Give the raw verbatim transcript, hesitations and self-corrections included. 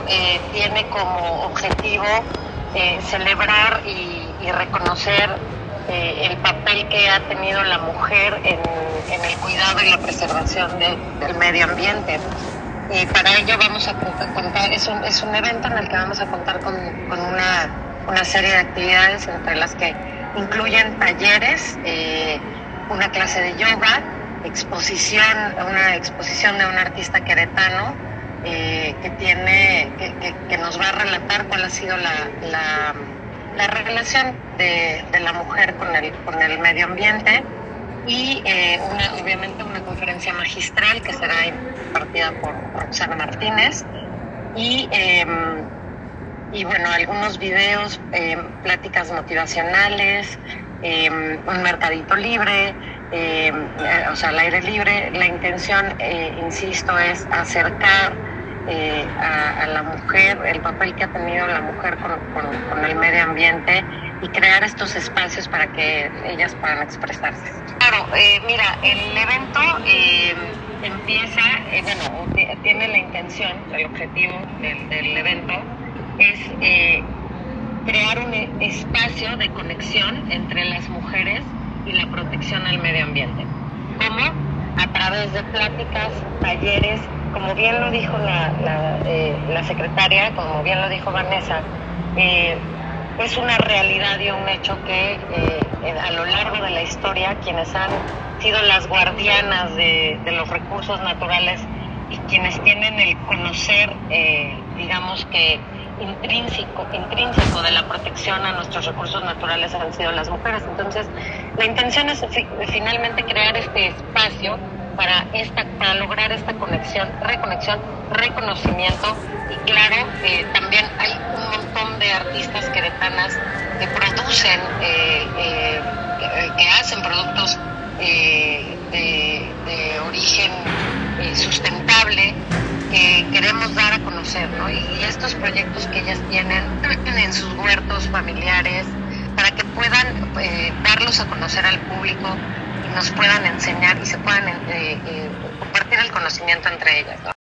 eh, tiene como objetivo eh, celebrar y, y reconocer eh, el papel que ha tenido la mujer en, en el cuidado y la preservación de, del medio ambiente. Y para ello vamos a contar, es un, es un evento en el que vamos a contar con, con una, una serie de actividades, entre las que incluyen talleres, eh, una clase de yoga, exposición, una exposición de un artista queretano eh, que tiene, que, que, que nos va a relatar cuál ha sido la, la, la relación de, de la mujer con el, con el medio ambiente, y eh, una, obviamente una conferencia magistral que será impartida por Roxana Martínez, y, eh, y bueno, algunos videos, eh, pláticas motivacionales, eh, un mercadito libre, eh, o sea, al aire libre. La intención, eh, insisto, es acercar eh, a, a la mujer, el papel que ha tenido la mujer con, con, con el medio ambiente, y crear estos espacios para que ellas puedan expresarse. Claro, eh, mira, el evento eh, empieza, eh, bueno, t- tiene la intención, el objetivo del, del evento es eh, crear un espacio de conexión entre las mujeres y la protección al medio ambiente. ¿Cómo? A través de pláticas, talleres, como bien lo dijo la, la, eh, la secretaria, como bien lo dijo Vanessa, eh, es una realidad y un hecho que eh, a lo largo de la historia quienes han sido las guardianas de, de los recursos naturales y quienes tienen el conocer, eh, digamos que intrínseco, intrínseco de la protección a nuestros recursos naturales han sido las mujeres. Entonces, la intención es fi- finalmente crear este espacio para, esta, para lograr esta conexión, reconexión, reconocimiento. Y claro, eh, también hay un montón de artistas queretanas que producen, eh, eh, que, que hacen productos eh, de, de origen eh, sustentable, que queremos dar a conocer, ¿no? Y, y estos proyectos que ellas tienen en sus huertos familiares, para que puedan eh, darlos a conocer al público y nos puedan enseñar y se puedan eh, eh, compartir el conocimiento entre ellas, ¿no?